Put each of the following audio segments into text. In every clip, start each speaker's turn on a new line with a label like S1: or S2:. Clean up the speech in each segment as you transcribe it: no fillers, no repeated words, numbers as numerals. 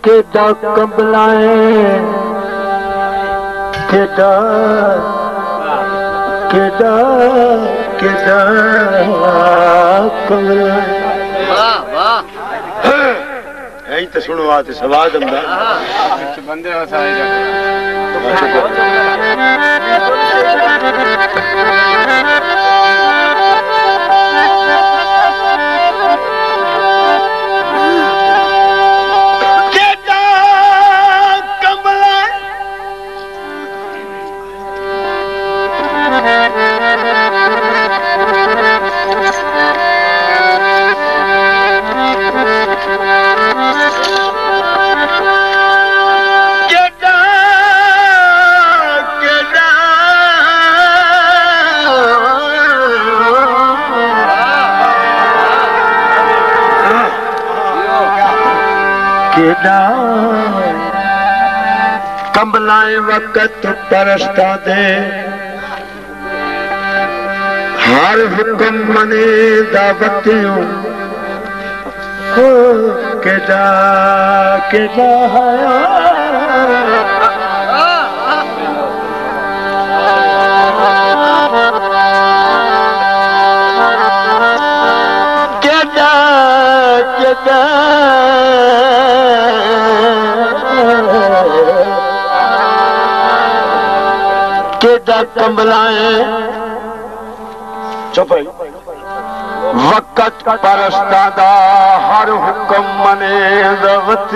S1: केदा कंबलाए केदा केदा केदा कंबलाए।
S2: वाह वाह
S1: यही तो सुनो आते सवाद अंदा
S2: बंदे वसाए जाते
S1: कंबलाए वक्त परस्ता दे हर हुक्म मने दावतियों हो केदा केदा केदा केदा केदा कंबलाए चुप वक्त परस्ता दा हर हुक्म मने दावत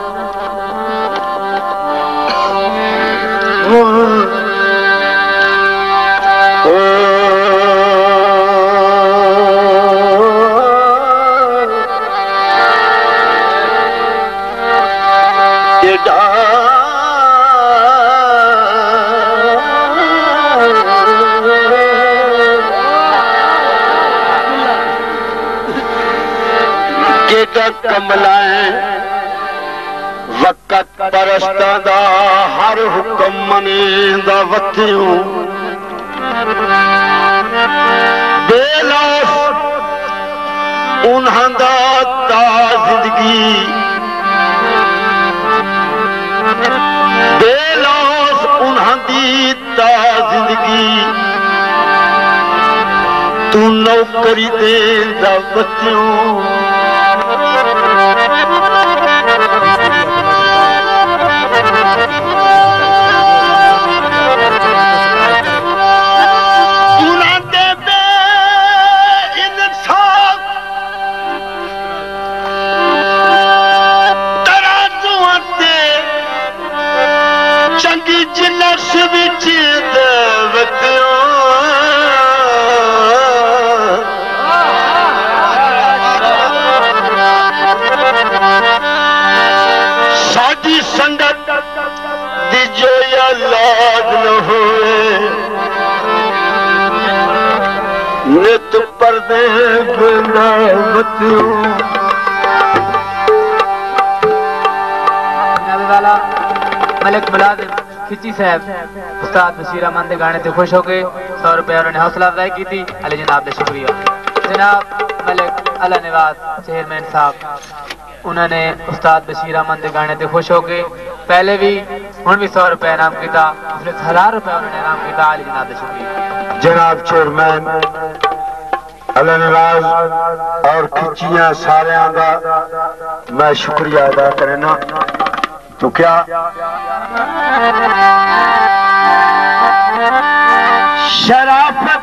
S1: कमलाए वक्त परस्ता दा हर हुक्म मने दावतियों बेलौस उन्हां दा ता जिंदगी बेलौस उन्हां दी ता जिंदगी तू नौकरी दे दावतियों नित पर्दे
S3: वाला मलिक मुलाजिम खिची साहब उस्ताद बशीर अहमद के गाने से खुश हो गए। 100 रुपए उन्होंने हौसला अफजाई की थी। अली जनाब का शुक्रिया। जनाब मलिक अला निवाज चेयरमैन साहब उन्होंने उस्ताद बशीर अहमद के गाने से खुश हो गए। पहले भी हूँ भी 100 रुपए इनाम किया। 1000 रुपए उन्होंने इनाम किया। अली जनाब का शुक्रिया।
S1: जनाब चेयरमैन अला निवाज और खिचियां सारे का मैं शुक्रिया अदा करना। तो क्या शराफत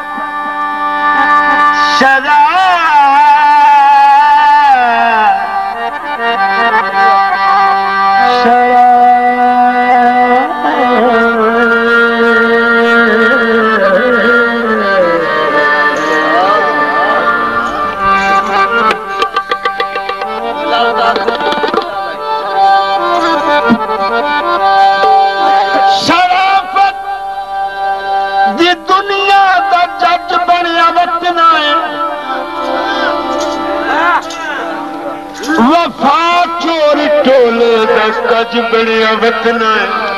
S1: वफा चोर टोले दा कज बड़िया वतना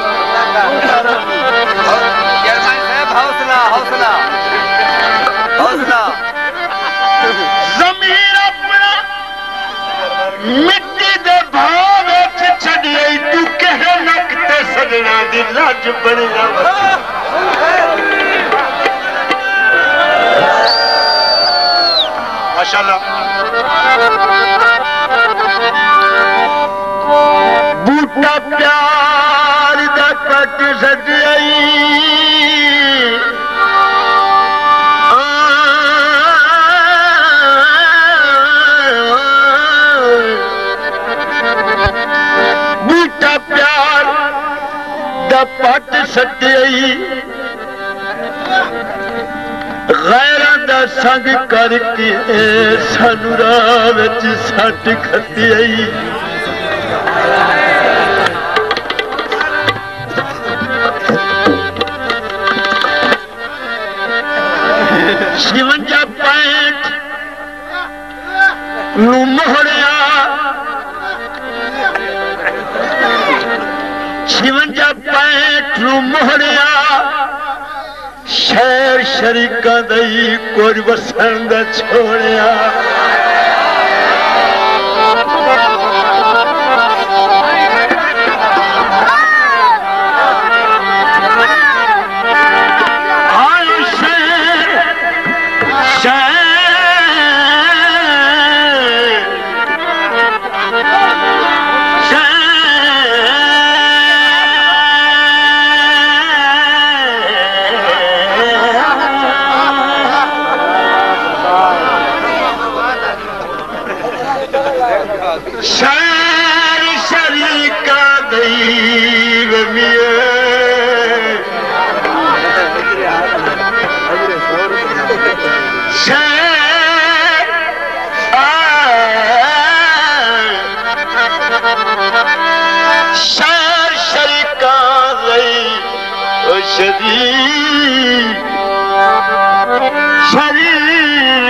S2: हौसला हौसला हौसला
S1: जमीन अपना मिट्टी दे भाव विच बनेगा माशाअल्लाह बूटा प्यार दा कट सजाई बूटा प्यार दा पट सजाई गैरां दा संग करके सानू राह विच सट खतियाई शिवंजा पैंठ नू मोहरिया शिवंजा पैंठ नू मोहरिया शहर शरीका दई कुछ वसन दा छोड़िया शहर शरीका दैव शहर शरीका शरीर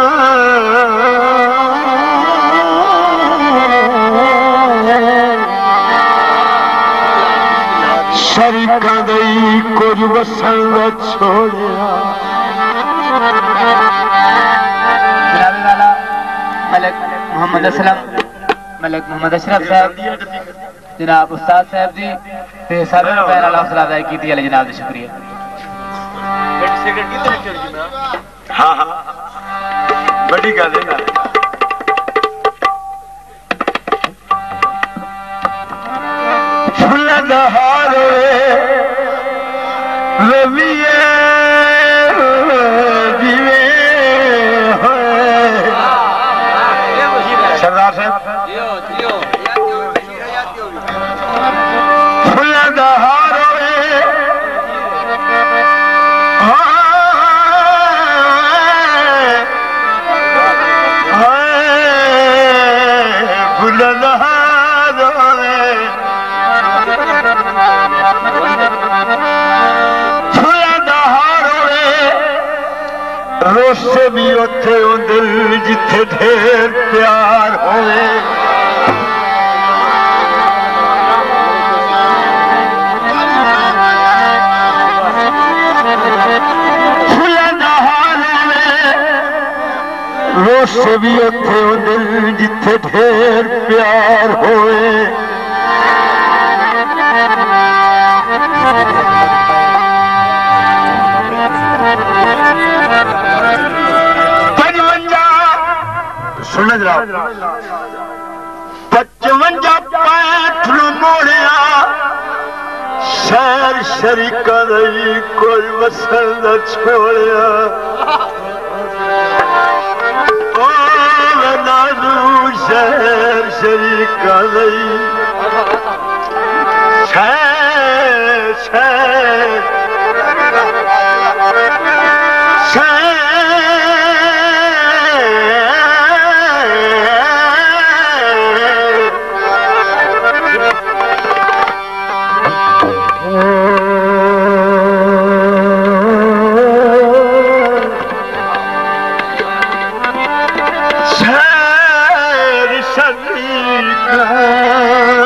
S1: शरीका दई कुछ वसन छोड़िया
S3: मलिक मोहम्मद असलम मलिक मोहम्मद अशरफ साहब जनाब उस्ताद साहब जी ते सारे पैर वाला हौसला अफजाई की थी जनाब का शुक्रिया
S1: हाँ हाँ बड़ी गल है ना फुलदार रविए दिवे सरदार साहब फुलदार रोसे भी उथे दिल जिथे ढेर प्यार होए रोसे भी उथे दिल जिथे ढेर प्यार होए सुन जरा 55 पैठ मोड़िया शहर शरीका दई कोई वसन न छोड़िया ओ नानू शहर शरीका दई शरीका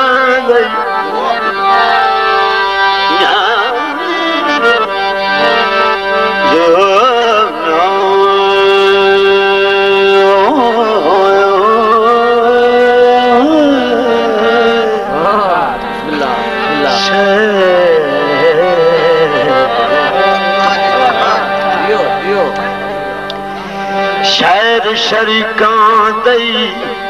S1: शहर शरीकां दई